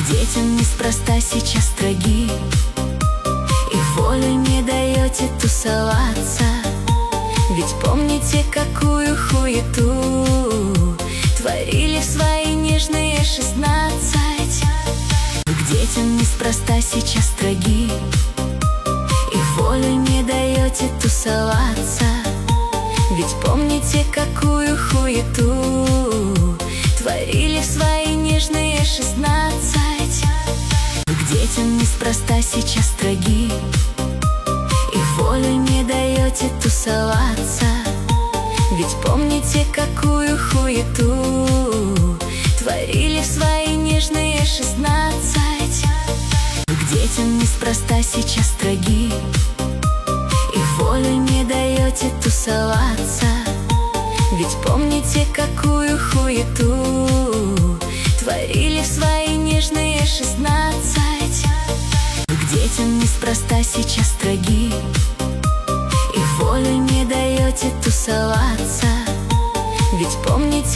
Детям неспроста сейчас строги, их волю не даете тусоваться. Ведь помните, какую хуету творили в свои нежные 16. К детям неспроста сейчас строги, их волю не даете тусоваться. Ведь помните, какую хуету творили в свои нежные 16. К детям неспроста сейчас строги, их волю не даете тусоваться. Ведь помните, какую хуету творили в свои нежные 16. К детям неспроста сейчас строги, их волю не даете тусоваться. Ведь помните, какую хуету творили в свои нежные 16. К детям неспроста сейчас строги, их волю не даете тусоваться. Ведь помните,